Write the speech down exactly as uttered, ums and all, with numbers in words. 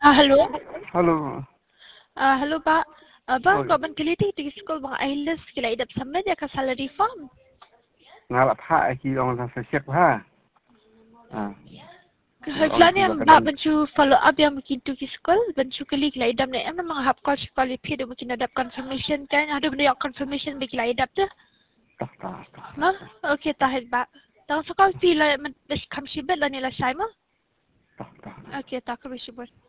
Ah, hello. Halo. Ah, hello Pak. Abang, Oi. kau ban keliti di sekolah bang Ailes kila idap sampai dia ke salary farm. Ngalap ha ki ong sa sek ha. Ah. Ong ki Kehasilnya Mbak bakadan. bencu follow up yang begitu di sekolah, bencu kali kila idap ni. Emang memang hap kau sekolah pi dia mungkin ada confirmation kan? Ada benda yang confirmation bagi kila idap tu. Tak tak tak. Mah? Okey, tahan Pak. Tang sekolah pi lah, mas kamsi bet lah ni lah saya mah. Tak tak. Okey, tak kau bersibuk.